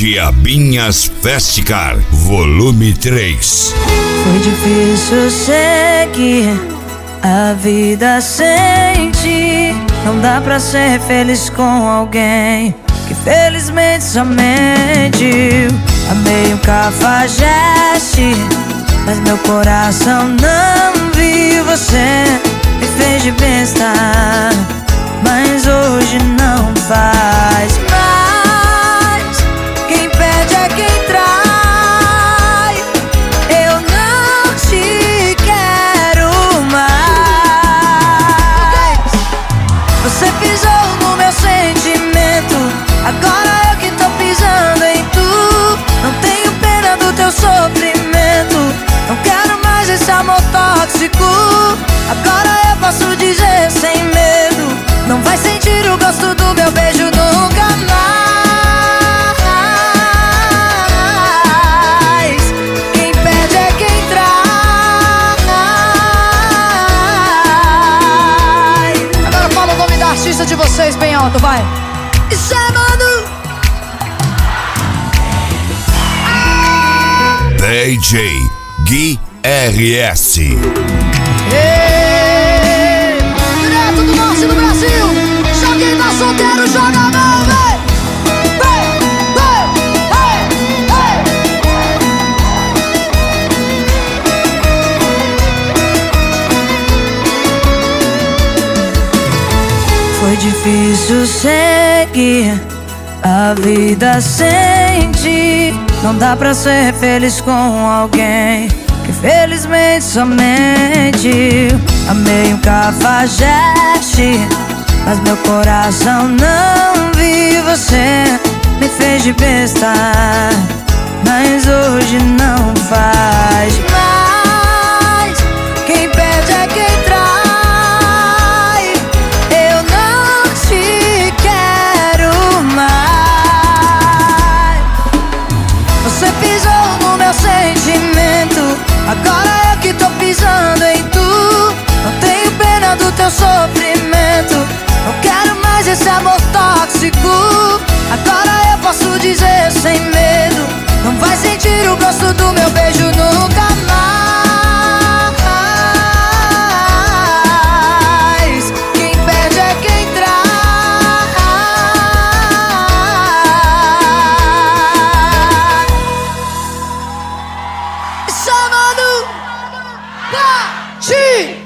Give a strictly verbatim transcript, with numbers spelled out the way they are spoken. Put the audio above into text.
Diabinhas Festicar, volume três. Foi difícil seguir a vida sem ti. Não dá pra ser feliz com alguém que felizmente só mentiu. Amei um cafajeste, mas meu coração não viu. Você me fez de besta, mas hoje não faz mais. Quem perde é quem trai. Eu não te quero mais. Você pisou no meu sentimento, agora eu que tô pisando em tu. Não tenho pena do teu sofrimento, não quero mais esse amor tóxico. Agora eu posso dizer sem medo, não vai sentir o gosto do meu beijo nunca mais. Quem perde é quem trai. Agora fala o nome da artista de vocês bem alto, vai. Isso é Manu. D J Gui R S. Ei, direto do norte do Brasil. Já quem tá solteiro, joga a mão, vem. Vem, vem, ei, ei. Foi difícil seguir a vida sem ti. Não dá pra ser feliz com alguém que felizmente só mentiu. Amei um cafajeste, mas meu coração não viu. Você me fez de besta, mas hoje não faz mais. Quem perde é quem trai. Eu não te quero mais. Você pisou no meu sentimento, agora eu que tô pisando em tu. Não tenho pena do teu sofrimento, não quero mais esse amor tóxico. Agora eu posso dizer sem medo, não vai sentir o gosto do meu beijo nunca mais. Quem perde é quem trai. Chamando Partiu!